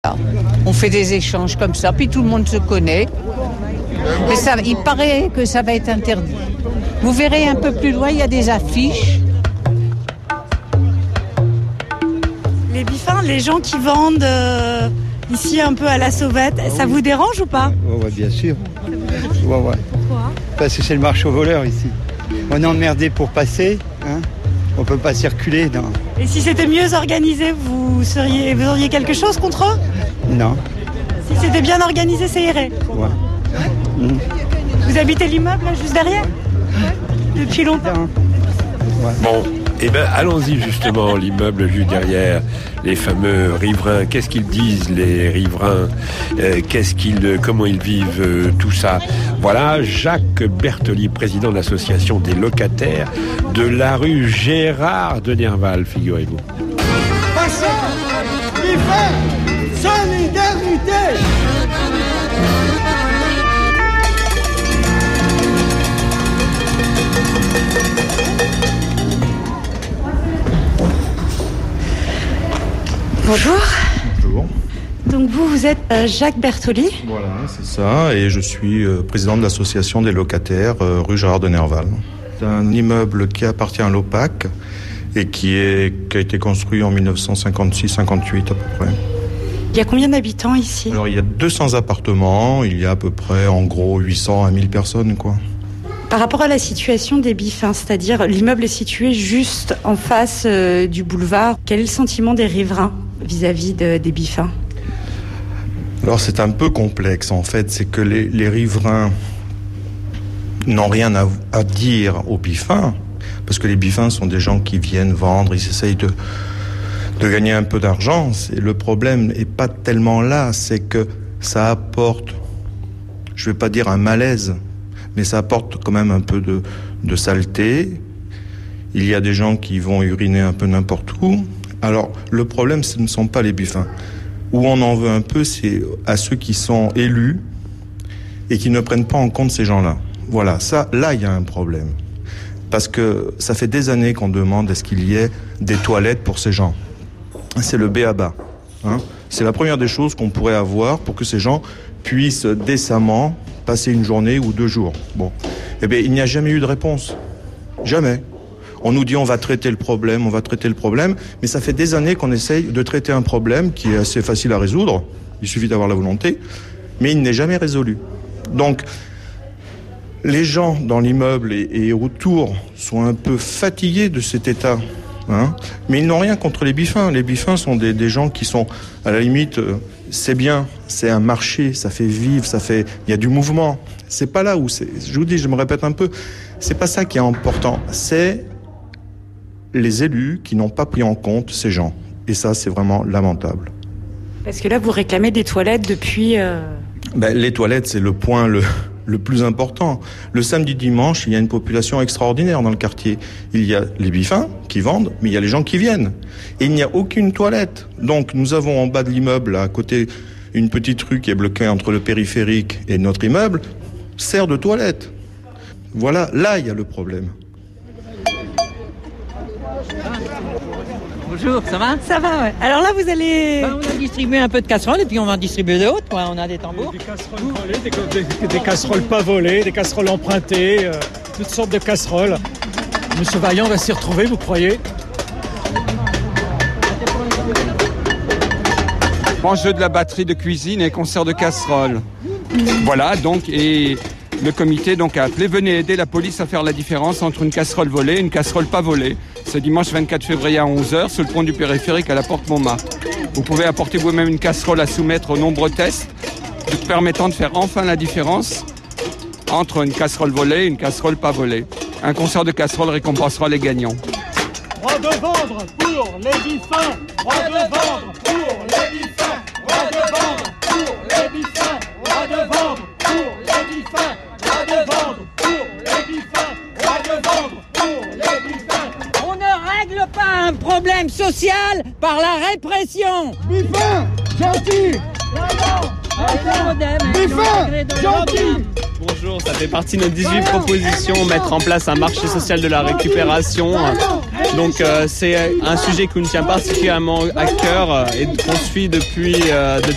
Voilà. On fait des échanges comme ça, puis tout le monde se connaît. Mais ça, il paraît que ça va être interdit. Vous verrez un peu plus loin, il y a des affiches. Les bifins, les gens qui vendent ici un peu à la sauvette, ça vous dérange ou pas ? Ouais, bien sûr. Ouais. Pourquoi ? Parce que c'est le marché aux voleurs ici. On est emmerdé pour passer, hein. On peut pas circuler. Non. Et si c'était mieux organisé, vous auriez quelque chose contre eux ? Non. Si c'était bien organisé, ça irait ? Ouais. Vous habitez l'immeuble là, juste derrière ? Depuis longtemps ? Ouais. Bon, allons-y justement, l'immeuble juste derrière, les fameux riverains. Qu'est-ce qu'ils disent, les riverains ? Comment ils vivent tout ça ? Voilà, Jacques Bertoli, président de l'association des locataires de la rue Gérard de Nerval, figurez-vous. Solidarité. Bonjour. Bonjour. Donc vous êtes Jacques Bertoli. Voilà, c'est ça. Et je suis président de l'association des locataires rue Gérard de Nerval. C'est un immeuble qui appartient à l'OPAC et qui a été construit en 1956-58 à peu près. Il y a combien d'habitants ici ? Alors il y a 200 appartements, il y a à peu près en gros 800 à 1000 personnes quoi. Par rapport à la situation des bifins, c'est-à-dire l'immeuble est situé juste en face du boulevard, quel est le sentiment des riverains vis-à-vis des bifins ? Alors c'est un peu complexe en fait, c'est que les riverains n'ont rien à dire aux bifins, parce que les bifins sont des gens qui viennent vendre, ils essayent de gagner un peu d'argent. Le problème n'est pas tellement là, c'est que ça apporte, je ne vais pas dire un malaise, mais ça apporte quand même un peu de saleté. Il y a des gens qui vont uriner un peu n'importe où. Alors, le problème, ce ne sont pas les bifins. Où on en veut un peu, c'est à ceux qui sont élus et qui ne prennent pas en compte ces gens-là. Voilà, là, il y a un problème. Parce que ça fait des années qu'on demande est-ce qu'il y ait des toilettes pour ces gens. C'est le b.a.-ba. C'est la première des choses qu'on pourrait avoir pour que ces gens puissent décemment passer une journée ou 2 jours. Bon, eh bien, il n'y a jamais eu de réponse. Jamais. On nous dit on va traiter le problème, mais ça fait des années qu'on essaye de traiter un problème qui est assez facile à résoudre. Il suffit d'avoir la volonté, mais il n'est jamais résolu. Donc, les gens dans l'immeuble et autour sont un peu fatigués de cet état. Mais ils n'ont rien contre les bifins. Les bifins sont des gens qui sont, à la limite, c'est bien, c'est un marché, ça fait vivre, il y a du mouvement. C'est pas là où je vous dis, je me répète un peu, c'est pas ça qui est important. C'est les élus qui n'ont pas pris en compte ces gens. Et ça, c'est vraiment lamentable. Parce que là, vous réclamez des toilettes depuis... Les toilettes, c'est le point le plus important. Le samedi, dimanche, il y a une population extraordinaire dans le quartier. Il y a les bifins qui vendent, mais il y a les gens qui viennent. Et il n'y a aucune toilette. Donc, nous avons en bas de l'immeuble, à côté, une petite rue qui est bloquée entre le périphérique et notre immeuble, sert de toilette. Voilà, là, il y a le problème. Bonjour, ça va ? Ça va, ouais. Alors là, vous allez... On a distribué un peu de casseroles et puis on va en distribuer d'autres. On a des tambours. Des casseroles volées, des casseroles pas volées, des casseroles empruntées, toutes sortes de casseroles. Monsieur Vaillant va s'y retrouver, vous croyez ? Jeu de la batterie de cuisine et concert de casseroles. Voilà, donc, et le comité donc a appelé, venez aider la police à faire la différence entre une casserole volée et une casserole pas volée. C'est dimanche 24 février à 11h, sur le pont du périphérique à la porte Montmartre. Vous pouvez apporter vous-même une casserole à soumettre aux nombreux tests, permettant de faire enfin la différence entre une casserole volée et une casserole pas volée. Un concert de casseroles récompensera les gagnants. Droit de vendre pour les bifins. Droit de vendre pour les bifins. Droit de vendre pour les bifins. Droit de vendre pour les bifins. Droit de vendre pour les bifins. Droit de vendre pour les bifins. On ne règle pas un problème social par la répression. Bifins, gentil. Bifins, gentil. Bonjour, ça fait partie de nos 18 propositions, mettre en place un marché social de la récupération. Donc c'est un sujet qui nous tient particulièrement à cœur et qu'on suit depuis